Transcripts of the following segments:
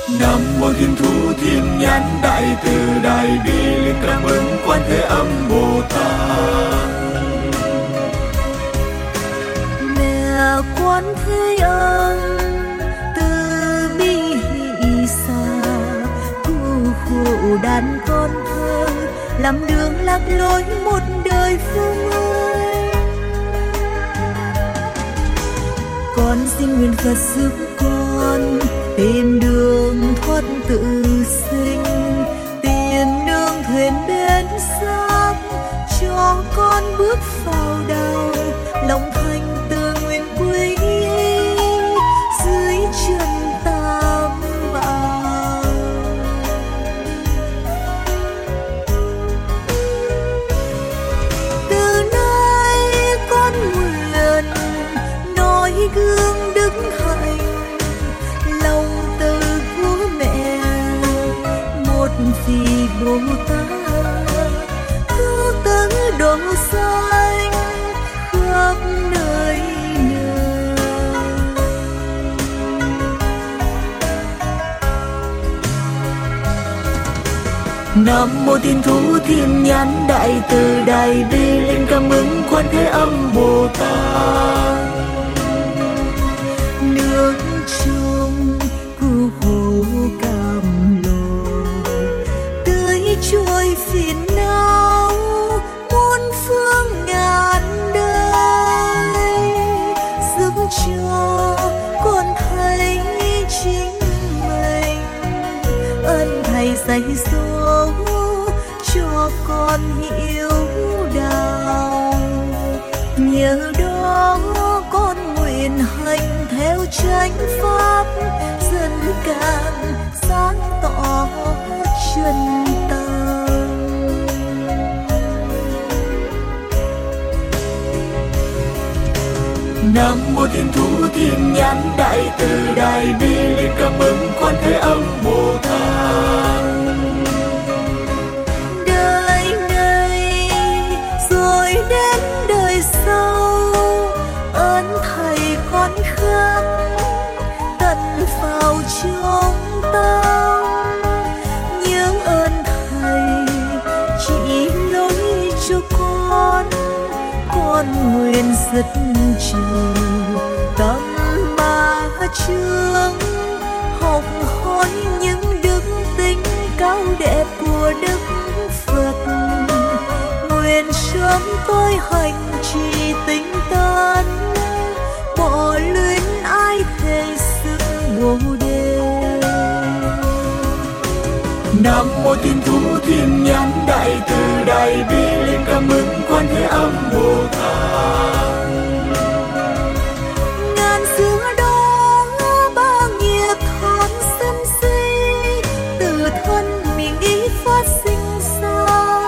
Nam mô Thiên Thủ Thiên Nhãn Đại Từ Đại Bi Liên Cảm Ứng Quan Thế Âm Bồ Tát. Mẹ Quan Thế Âm từ bi hỷ xả, cứu khổ đàn con thơ, làm đường lạc lối một đời phương ơi. Con xin nguyện Phật giúp con tìm đường thoát tự sinh, tìm đường thuyền bên xác, cho con bước vào đạo, lòng thành từ nguyện quy dưới chân tam bảo. Từ nay con nguyện noi gương đức hạnh, lòng từ của mẹ một vị Bồ Tát, cứu tấn độ sanh khắp nơi nơi. Nam mô Thiên Thủ Thiên Nhãn Đại Từ Đại Bi Liên Cảm Ứng Quan Thế Âm Bồ Tát. Nước trong cứu khổ cam lồ, tưới trôi phiền não muôn phương ngàn đời, giúp cho con thấy chính mình, ơn thầy dạy dỗ cho con hiểu đạo. Nhờ đó con nguyện hành theo chánh pháp, dần càng sáng tỏ chân tâm. Nam mô Thiên Thủ Thiên Nhãn Đại Từ Đại Bi Liên Cảm Ứng Quan Thế Âm Bồ Tát. Đời này rồi đến đời sau, ơn thầy con khắc tận vào trong tâm. Nhớ ơn thầy chỉ lối cho con nguyện rất trừ tâm ba chương, học hỏi những đức tính cao đẹp của Đức Phật. Nguyện sớm tôi hành trì tinh tấn, bỏ luyện ai thể sự Bồ Đề. Nam mô Thiên Thủ Thiên Nhãn Đại Từ Đại Bi Liên Cảm Ứng Quan Thế Âm Bồ Tát. Ngàn xưa đó bao nghiệp thon sân si, từ thân mình ý phát sinh ra.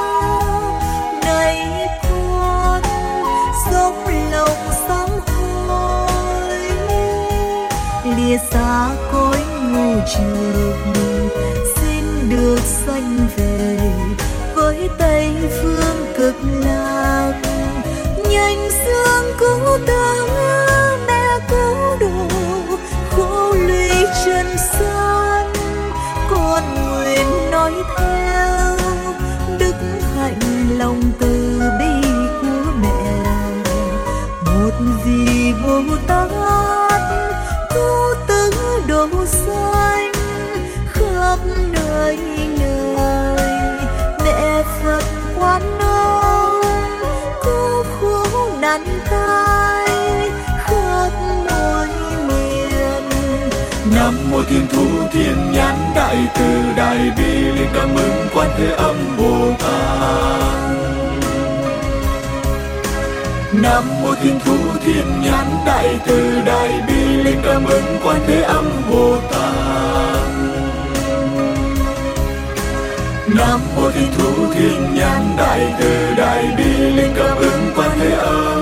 Này con sống lòng sám hối, lìa xa cõi ngũ trược, xin được sanh về với Tây phương Cực Lạc. Nhanh dương cứu tương mẹ cứu độ, khổ lụy trần gian, con nguyện nói theo đức hạnh lòng từ bi của mẹ. Một vị Bồ Tát cứu tứ độ sanh khắp nơi nơi. Mẹ Phật Quan Âm cứu khổ nạn tai khắp mọi miền. Nam mô Thiên Thủ Thiên Nhãn Đại Từ Đại Bi Liên Cảm Ứng Quan Thế Âm Bồ Tát. Nam mô Thiên Thủ Thiên Nhãn Đại Từ Đại Bi Liên Cảm Ứng Quan Thế Âm Bồ Tát. Nam mô Thiên Thủ Thiên Nhãn Đại Từ Đại Bi Liên Cảm Ứng Quan Thế Âm